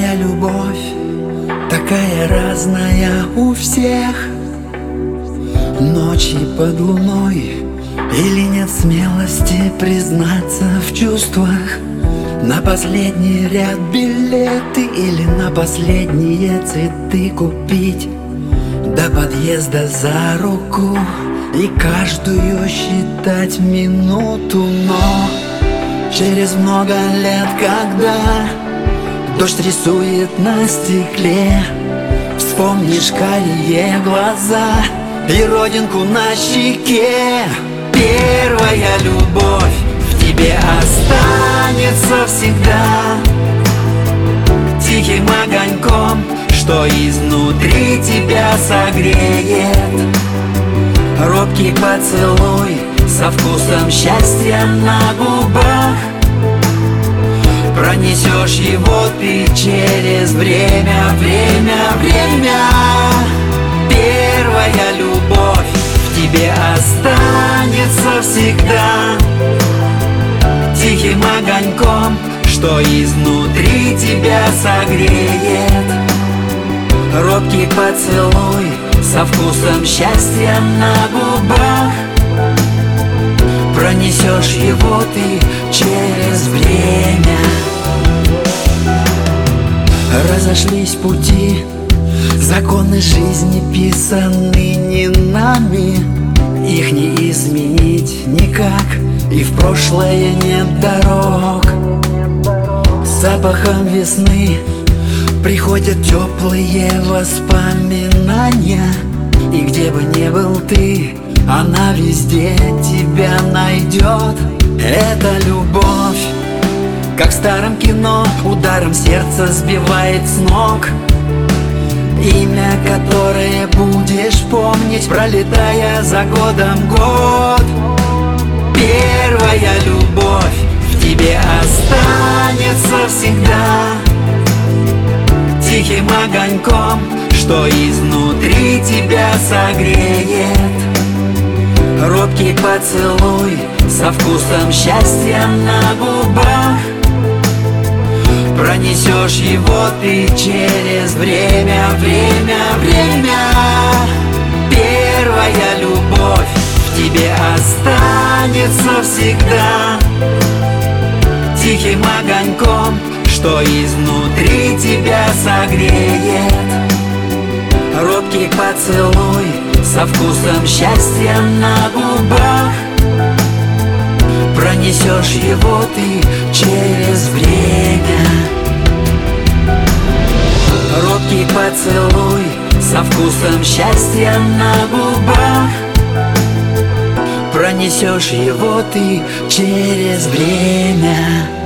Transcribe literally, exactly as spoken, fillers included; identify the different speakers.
Speaker 1: Первая любовь такая разная у всех. Ночи под луной, или нет смелости признаться в чувствах. На последний ряд билеты или на последние цветы купить. До подъезда за руку и каждую считать минуту. Но через много лет, когда дождь рисует на стекле, вспомнишь карие глаза и родинку на щеке. Первая любовь в тебе останется всегда тихим огоньком, что изнутри тебя согреет. Робкий поцелуй со вкусом счастья на губах. Пронесешь его ты через время, время, время. Первая любовь в тебе останется всегда тихим огоньком, что изнутри тебя согреет. Робкий поцелуй со вкусом счастья на губах. Пронесешь его ты через время. Разошлись пути, законы жизни писаны не нами. Их не изменить никак, и в прошлое нет дорог. С запахом весны приходят теплые воспоминания. И где бы ни был ты, она везде тебя найдет. Это любовь, как в старом кино, ударом сердца сбивает с ног. Имя, которое будешь помнить, пролетая за годом год. Первая любовь в тебе останется всегда тихим огоньком, что изнутри тебя согреет. Робкий поцелуй со вкусом счастья на губах. Пронесешь его ты через время, время, время. Первая любовь в тебе останется всегда тихим огоньком, что изнутри тебя согреет. Робкий поцелуй со вкусом счастья на губах. Пронесешь его ты через время. Робкий поцелуй со вкусом счастья на губах. Пронесешь его ты через время.